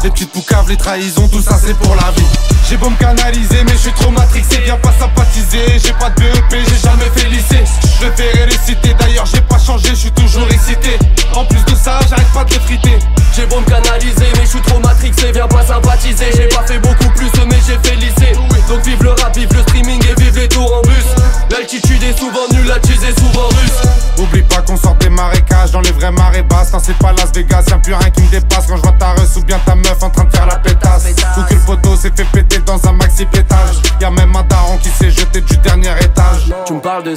Les petites poucaves, les trahisons, tout ça c'est pour la vie. J'ai beau me canaliser mais je suis trop matrixé. Viens pas sympathiser, j'ai pas de BEP, j'ai jamais fait lycée. Je préférais réciter, d'ailleurs j'ai pas changé, je suis toujours excité. En plus de ça, j'arrête pas de l'effriter. J'ai beau me canaliser mais je suis trop matrixé. Viens pas sympathiser, j'ai pas fait beaucoup plus mais j'ai fait lycée. Donc vive le rap, vive le streaming et vive les tours en bus. L'altitude est souvent nulle, la cheese est souvent russe. Oublie pas qu'on sort des marécages dans les vraies marées basses. Quand c'est pas Las Vegas, y'a plus rien qui me dépasse. Quand je vois ta reuse ou bien ta meuf en train de faire la pétasse, ou que le poteau s'est fait péter dans un maxi pétage. Y'a même un daron qui s'est jeté du dernier étage. Tu me parles de